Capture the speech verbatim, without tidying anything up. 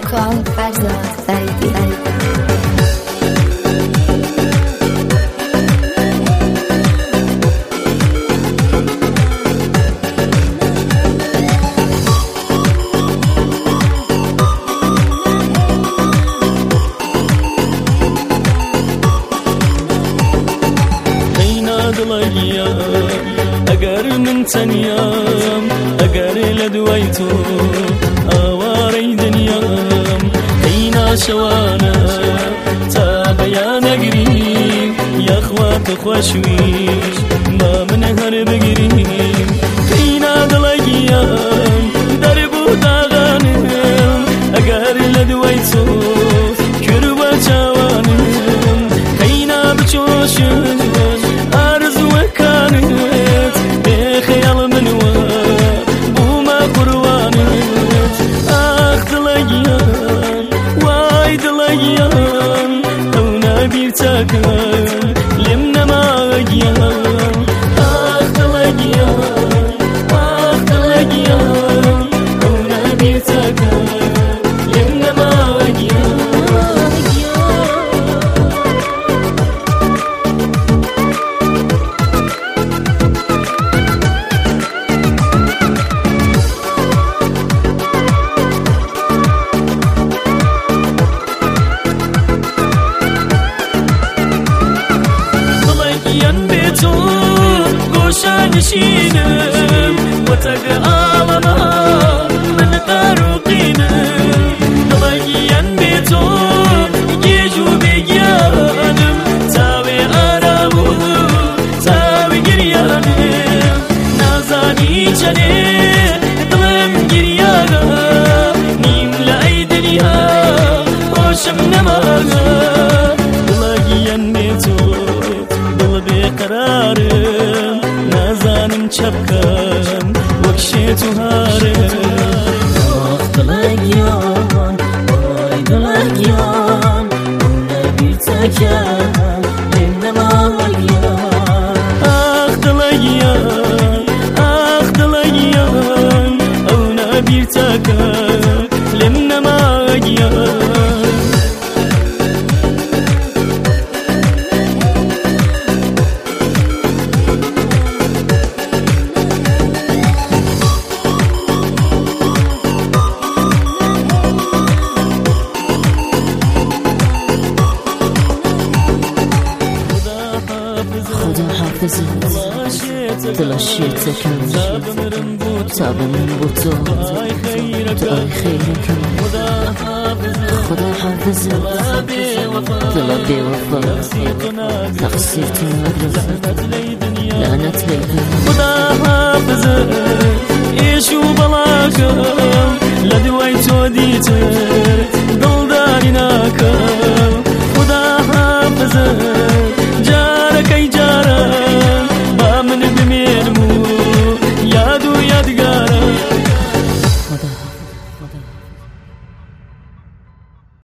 کام فرزاد فریدی. اگر من تنیام اگر لدویتو آواری دنیام اینا شوانا تا بیان اگریم یا خوات خوشویش ما من هر بگریم اینا دلگیام در بود آغانم اگر لدویتو کربا چوانم اینا بچوشم لمنا ما أجيان آخ تلاقيان آخ تلاقيان هونا بيتك لمنا ما أجيان نشينم وتقالنا من طرقينم ضليان بيتو يجو بيجانم تاوي آرامو تاوي قريانم نازاني جاني ظلم قريانا نيم لأي دنيا وشم نمانا ضليان بيتو ضل بقرارم نازانم چپکم وکشیتو هارم آخ دلگیان آی دلگیان نبی تکم نمالگیان آخ دلگیان آخ دلگیان او نبی تکم لم نمالگیان تلاشيتك تعب من بطول تقاي خيرك خدا حافظك طلع بوفا تقصيرت المدرسة لعنت ليك خدا حافظك ايشو بلاك لدويت وديتك دل دارناك خدا حافظك